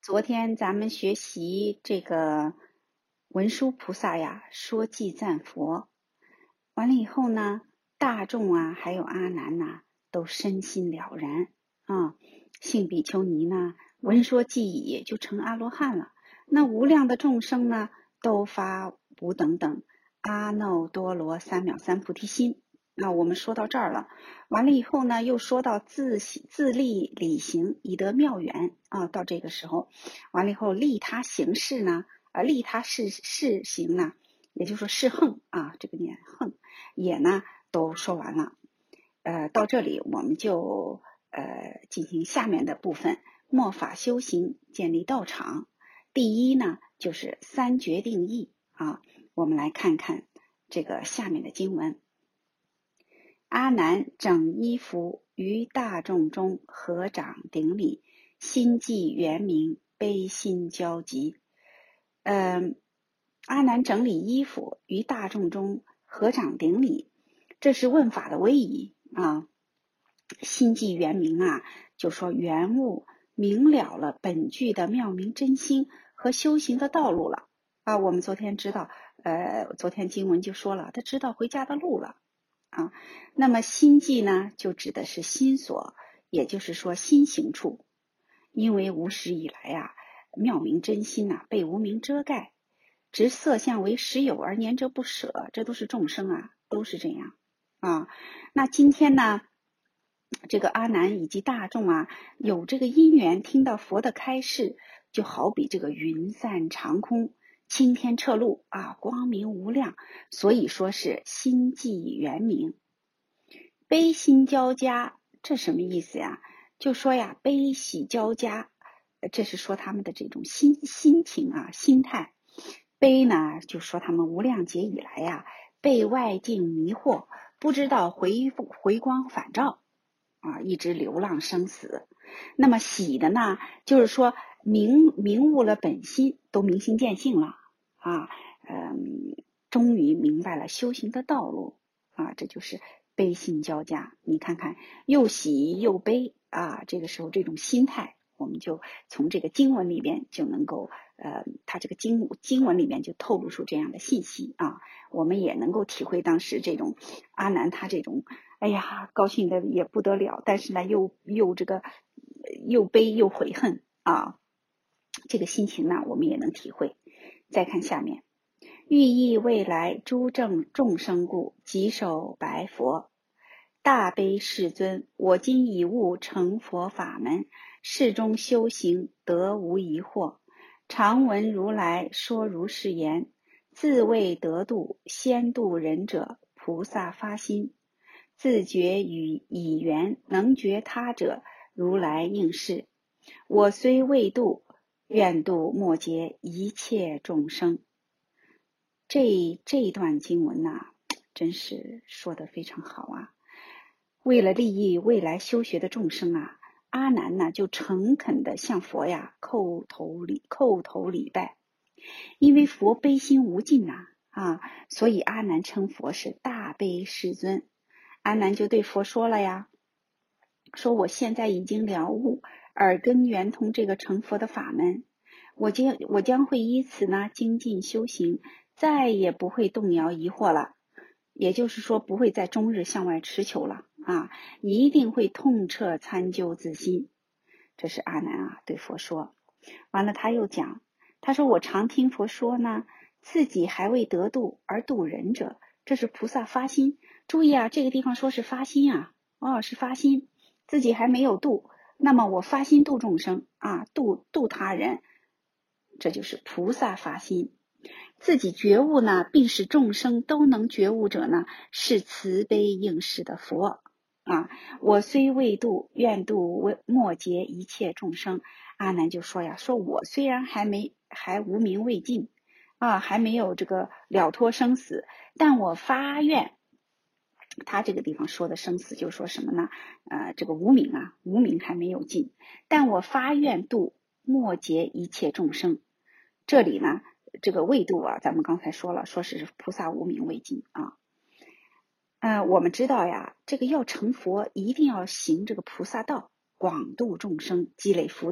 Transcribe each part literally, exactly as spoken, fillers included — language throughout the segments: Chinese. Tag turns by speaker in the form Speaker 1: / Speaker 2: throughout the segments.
Speaker 1: 昨天咱们学习这个文殊菩萨呀，说偈赞佛，完了以后呢，大众啊，还有阿难呐、都身心了然啊。信比丘尼呢，闻说偈已，就成阿罗汉了。那无量的众生呢，都发无等等阿耨多罗三藐三菩提心。那我们说到这儿了，完了以后呢，又说到自自利理行，以得妙缘啊。到这个时候，完了以后利他行事呢，啊，利他事事行呢，也就是说是横啊，这个念横也呢都说完了。呃，到这里我们就呃进行下面的部分，末法修行，建立道场。第一呢，就是三决定义啊。我们来看看这个下面的经文。阿难整衣服于大众中合掌顶礼，心悸圆明，悲心交集。嗯，阿难整理衣服于大众中合掌顶礼，这是问法的威仪啊。心悸圆明啊，就说圆悟明了了本具的妙明真心和修行的道路了啊。我们昨天知道，呃，昨天经文就说了，他知道回家的路了。啊，那么心悸呢，就指的是心所，也就是说心行处。因为无始以来啊，妙明真心呐、啊、被无明遮盖，执色相为实有而黏着不舍，这都是众生啊，都是这样啊。那今天呢，这个阿难以及大众啊，有这个因缘听到佛的开示，就好比这个云散长空，青天彻露啊，光明无量，所以说是心悸圆明。悲心交加，这什么意思呀？就说呀，悲喜交加，这是说他们的这种心心情啊，心态。悲呢，就说他们无量劫以来呀，被外境迷惑，不知道回回光返照啊，一直流浪生死。那么喜的呢，就是说明明悟了本心，都明心见性了啊，嗯，终于明白了修行的道路啊，这就是悲心交加。你看看，又喜又悲啊，这个时候这种心态，我们就从这个经文里边就能够，呃，它这个经经文里面就透露出这样的信息啊，我们也能够体会当时这种阿难他这种，哎呀，高兴的也不得了，但是呢，又又这个又悲又悔恨啊，这个心情呢，我们也能体会。再看下面。欲益未来诸正众生故，即手白佛。大悲世尊，我今已悟成佛法门，世中修行得无疑惑。常闻如来说如是言，自谓得度，先度人者，菩萨发心，自觉与以缘能觉他者，如来应是。我虽未度，愿度末劫一切众生。这这一段经文呐、啊，真是说得非常好啊！为了利益未来修学的众生啊，阿难呢就诚恳地向佛呀叩头礼叩头礼拜，因为佛悲心无尽呐 啊, 啊，所以阿难称佛是大悲世尊。阿难就对佛说了呀，说我现在已经了悟耳根圆通这个成佛的法门，我将我将会依此呢精进修行，再也不会动摇疑惑了，也就是说不会再终日向外持求了啊，一定会痛彻参究自心。这是阿难啊对佛说。完了他又讲，他说我常听佛说呢，自己还未得度而度人者，这是菩萨发心。注意啊，这个地方说是发心啊，哦，是发心，自己还没有度，那么我发心度众生啊，度度他人，这就是菩萨发心。自己觉悟呢，并使众生都能觉悟者呢，是慈悲应世的佛啊。我虽未度，愿度末劫一切众生。阿难就说呀，说我虽然还没还无明未尽啊，还没有这个了脱生死，但我发愿。他这个地方说的生死就是说什么呢？呃，这个无明啊，无明还没有尽，但我发愿度末劫一切众生。这里呢，这个未度啊，咱们刚才说了，说是菩萨无明未尽啊。呃，我们知道呀，这个要成佛，一定要行这个菩萨道，广度众生，积累福德。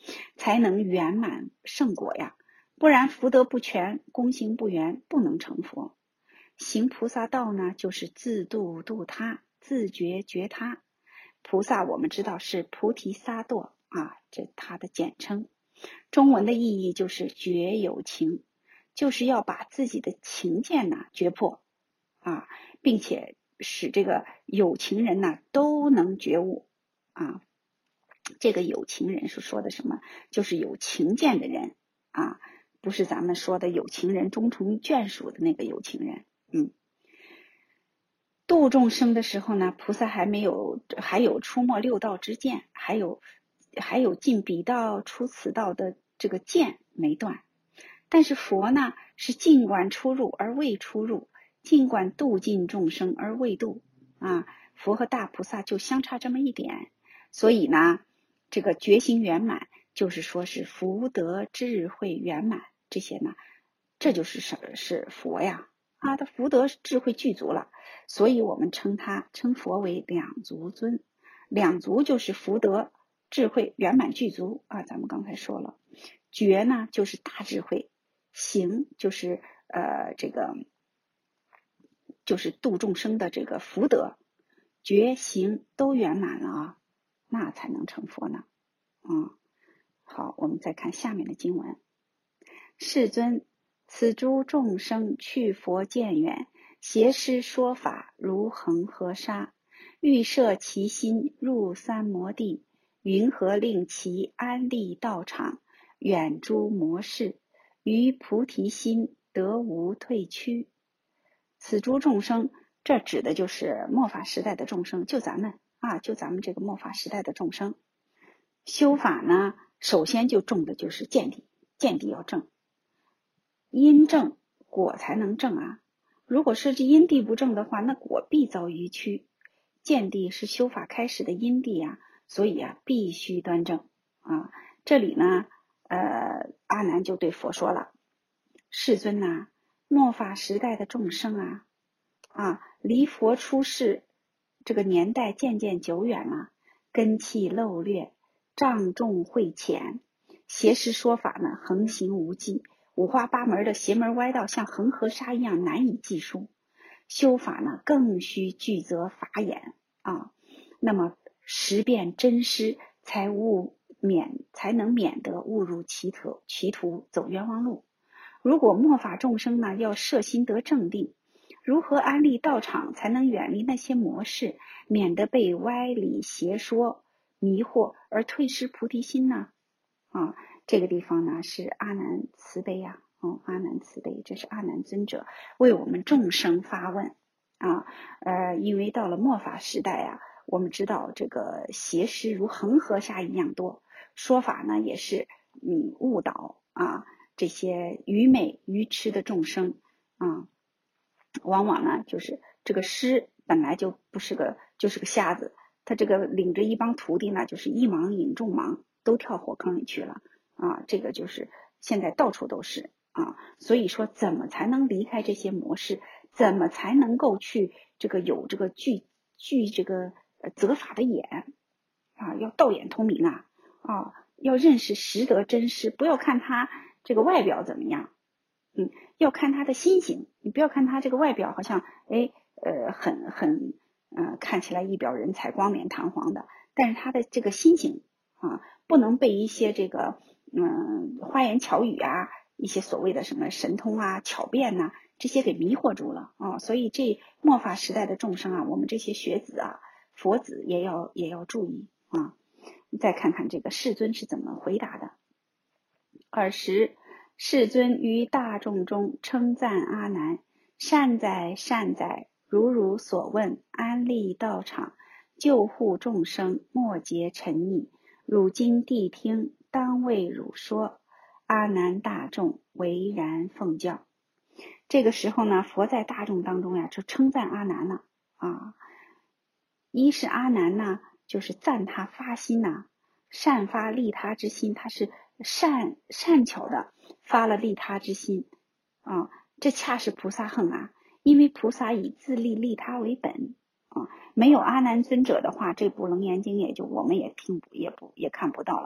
Speaker 1: 才能圆满圣果呀。不然福德不全，功行不圆，不能成佛。行菩萨道呢，就是自度度他，自觉觉他。菩萨我们知道是菩提萨埵啊，这它的简称。中文的意义就是觉有情，就是要把自己的情见呢觉破啊，并且使这个有情人呢都能觉悟啊。这个有情人是说的什么？就是有情见的人啊，不是咱们说的有情人终成眷属的那个有情人。嗯，度众生的时候呢，菩萨还没有还有出没六道之见，还有还有进彼道出此道的这个见没断。但是佛呢，是尽管出入而未出入，尽管度尽众生而未度啊。佛和大菩萨就相差这么一点，所以呢，这个觉行圆满，就是说是福德智慧圆满，这些呢，这就是什是佛呀啊，他福德智慧具足了，所以我们称他称佛为两足尊。两足就是福德智慧圆满具足啊，咱们刚才说了，觉呢就是大智慧，行就是呃这个就是度众生的这个福德，觉行都圆满了啊，那才能成佛呢。嗯，好，我们再看下面的经文。世尊，此诸众生去佛见远，邪师说法如恒河沙，欲摄其心入三摩地，云何令其安立道场，远诸魔事，于菩提心得无退趋。此诸众生，这指的就是末法时代的众生，就咱们啊，就咱们这个末法时代的众生。修法呢，首先就重的就是见地，见地要正，因正果才能正啊。如果是这因地不正的话，那果必遭逾曲。见地是修法开始的因地啊，所以啊必须端正啊。这里呢，呃，阿难就对佛说了：世尊呐、啊，末法时代的众生啊，啊，离佛出世这个年代渐渐久远了，根器漏劣，障重慧浅，邪师说法呢横行无忌，五花八门的邪门歪道像恒河沙一样难以计数。修法呢更需具责法眼啊，那么识辨真师，才误免才能免得误入歧途，歧途走冤枉路。如果末法众生呢要摄心得正定，如何安立道场才能远离那些魔事，免得被歪理邪说迷惑而退失菩提心呢？啊，这个地方呢是阿难慈悲呀、啊，哦，阿难慈悲，这是阿难尊者为我们众生发问啊。呃，因为到了末法时代啊，我们知道这个邪师如恒河沙一样多，说法呢也是嗯误导啊这些愚昧愚痴的众生啊，往往呢就是这个师本来就不是个就是个瞎子，他这个领着一帮徒弟呢，就是一盲引众盲，都跳火坑里去了啊！这个就是现在到处都是啊，所以说怎么才能离开这些模式？怎么才能够去这个有这个具具这个呃责法的眼啊？要道眼通明啊啊！要认识识得真师，不要看他这个外表怎么样，嗯，要看他的心行。你不要看他这个外表好像哎呃很很呃看起来一表人才、光冕堂皇的，但是他的这个心行啊，不能被一些这个嗯花言巧语啊，一些所谓的什么神通啊、巧辩呐、啊，这些给迷惑住了啊。所以这末法时代的众生啊，我们这些学子啊、佛子也要也要注意啊。再看看这个世尊是怎么回答的。尔时世尊于大众中称赞阿难：善哉善哉，如汝所问，安立道场，救护众生，莫结沉溺。汝今谛听，当为汝说。阿难大众唯然奉教。这个时候呢，佛在大众当中呀，就称赞阿难了啊。一是阿难呢，就是赞他发心呐、啊，善发利他之心，他是善善巧的发了利他之心啊，这恰是菩萨行啊。因为菩萨以自利利他为本啊，没有阿难尊者的话，这部楞严经也就我们也听也不也看不到了。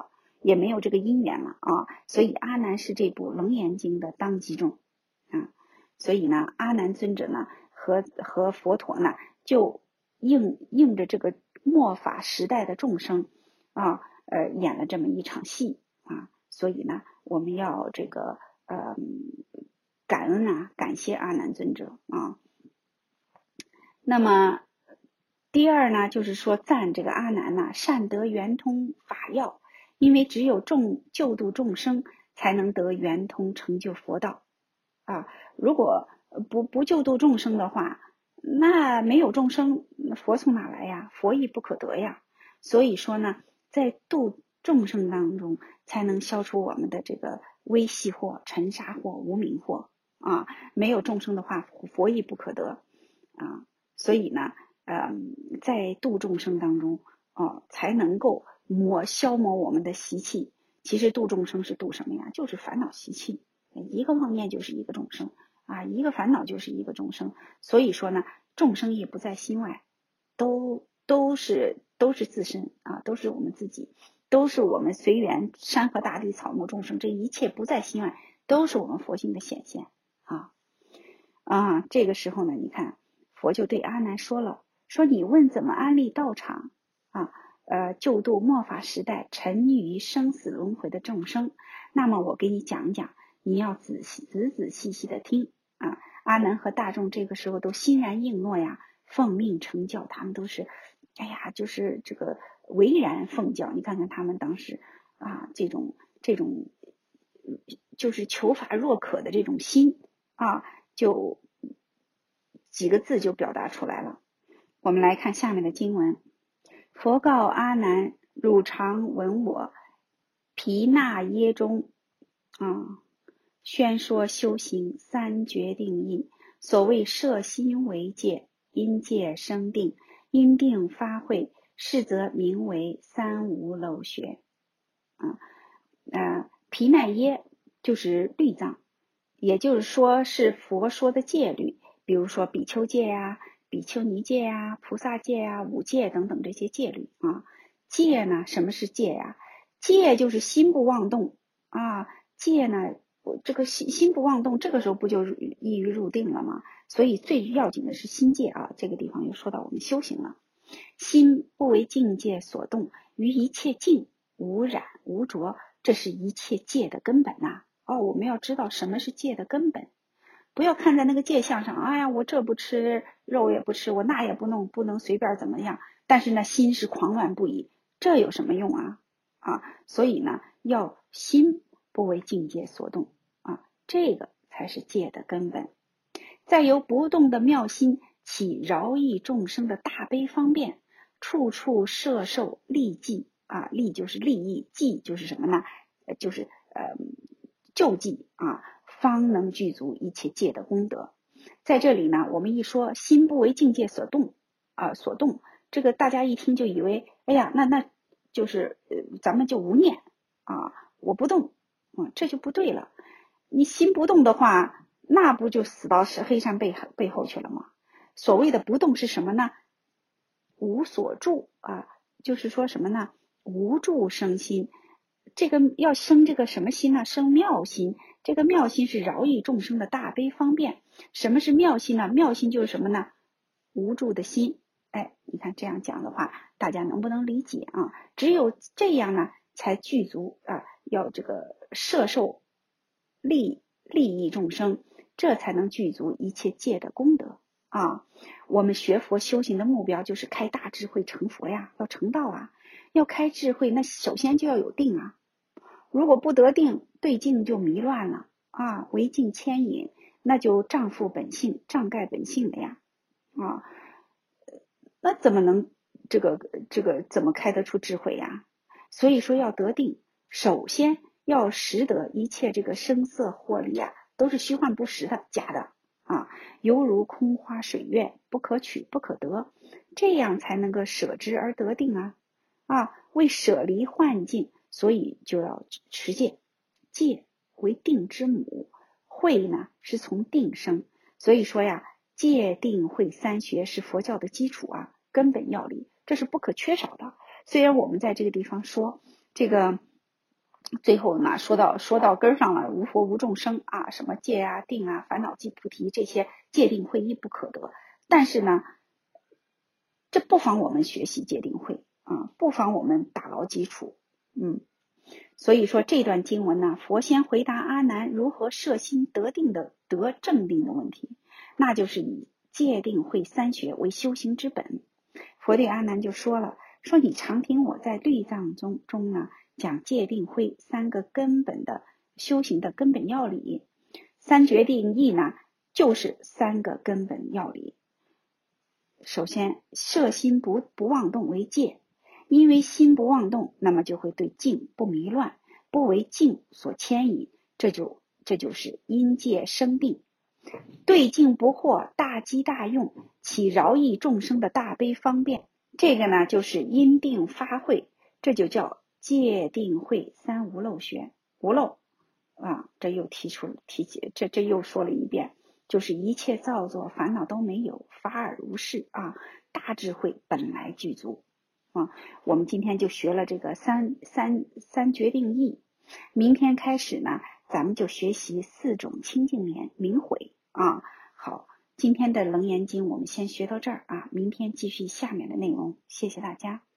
Speaker 1: 也没有这个因缘了啊。所以阿难是这部《楞严经》的当机众啊。所以呢，阿难尊者呢和和佛陀呢就应应着这个末法时代的众生啊，呃，演了这么一场戏啊。所以呢，我们要这个呃感恩啊，感谢阿难尊者啊。那么第二呢，就是说赞这个阿难呢，善得圆通法要，因为只有众救度众生，才能得圆通成就佛道啊。如果不不救度众生的话，那没有众生，佛从哪来呀？佛亦不可得呀。所以说呢，在度众生当中，才能消除我们的这个微细惑、尘沙惑、无明惑啊。没有众生的话，佛亦不可得啊。所以呢，呃，在度众生当中，哦，才能够磨消磨我们的习气。其实度众生是度什么呀？就是烦恼习气，一个妄念就是一个众生啊，一个烦恼就是一个众生。所以说呢，众生也不在心外，都都是都是自身啊，都是我们自己，都是我们随缘山河大地草木众生，这一切不在心外，都是我们佛性的显现啊啊！这个时候呢，你看佛就对阿难说了，说你问怎么安立道场啊？呃，救度末法时代沉溺于生死轮回的众生，那么我给你讲讲，你要仔细仔仔细细的听啊。阿难和大众这个时候都欣然应诺呀，奉命成教，他们都是，哎呀，就是这个唯然奉教。你看看他们当时啊，这种这种就是求法若渴的这种心啊，就几个字就表达出来了。我们来看下面的经文。佛告阿难，汝常闻我毗那耶中啊，宣说修行三决定义。所谓摄心为戒，因戒生定，因定发慧，是则名为三无漏学啊。呃，毗那耶就是律藏，也就是说是佛说的戒律，比如说比丘戒呀、比丘尼戒呀、菩萨戒呀、五戒等等这些戒律啊。戒呢，什么是戒呀？戒就是心不妄动啊。戒呢，这个心心不妄动，这个时候不就易于入定了吗？所以最要紧的是心戒啊。这个地方又说到我们修行了，心不为境界所动，于一切境无染无着，这是一切戒的根本呐、啊。哦，我们要知道什么是戒的根本。不要看在那个戒相上，哎呀，我这不吃肉也不吃，我那也不弄，不能随便怎么样。但是呢，心是狂乱不已，这有什么用啊？啊，所以呢，要心不为境界所动啊，这个才是戒的根本。再由不动的妙心起饶益众生的大悲方便，处处摄受利济啊，利就是利益，济就是什么呢？就是呃救济啊。方能具足一切戒的功德。在这里呢，我们一说心不为境界所动啊，所动，这个大家一听就以为，哎呀，那那就是呃，咱们就无念啊，我不动，嗯，这就不对了。你心不动的话，那不就死到黑山背背后去了吗？所谓的不动是什么呢？无所住啊，就是说什么呢？无住生心。这个要生这个什么心呢？生妙心。这个妙心是饶益众生的大悲方便。什么是妙心呢？妙心就是什么呢？无住的心。哎，你看这样讲的话，大家能不能理解啊？只有这样呢，才具足啊，要这个摄受利利益众生，这才能具足一切戒的功德啊。我们学佛修行的目标就是开大智慧成佛呀，要成道啊。要开智慧，那首先就要有定啊。如果不得定，对境就迷乱了啊，为境牵引，那就障覆本性，障盖本性了呀啊。那怎么能这个这个怎么开得出智慧呀？所以说要得定，首先要识得一切这个声色惑离啊，都是虚幻不实的，假的啊，犹如空花水月，不可取不可得，这样才能够舍之而得定啊啊，为舍离幻境，所以就要持戒，戒为定之母，慧呢是从定生，所以说呀，戒定慧三学是佛教的基础啊，根本要理，这是不可缺少的。虽然我们在这个地方说这个最后呢，说到说到根儿上了，无佛无众生啊，什么戒啊、定啊、烦恼即菩提，这些戒定慧一不可得。但是呢，这不妨我们学习戒定慧啊，不妨我们打牢基础。嗯，所以说这段经文呢，佛先回答阿难如何摄心得定的得正定的问题，那就是以戒定慧三学为修行之本。佛对阿难就说了，说你常听我在律藏中中呢讲戒定慧三个根本的修行的根本要理，三决定义呢就是三个根本要理。首先，摄心不不妄动为戒，因为心不妄动，那么就会对境不迷乱，不为境所牵引，这就这就是因戒生定。对境不惑，大机大用，起饶益众生的大悲方便，这个呢就是因定发慧，这就叫戒定慧三无漏学。无漏啊，这又提出提起，这这又说了一遍，就是一切造作烦恼都没有，法尔无事啊，大智慧本来具足啊。我们今天就学了这个三三三决定义，明天开始呢，咱们就学习四种清净念明悔啊。好，今天的楞严经我们先学到这儿啊，明天继续下面的内容，谢谢大家。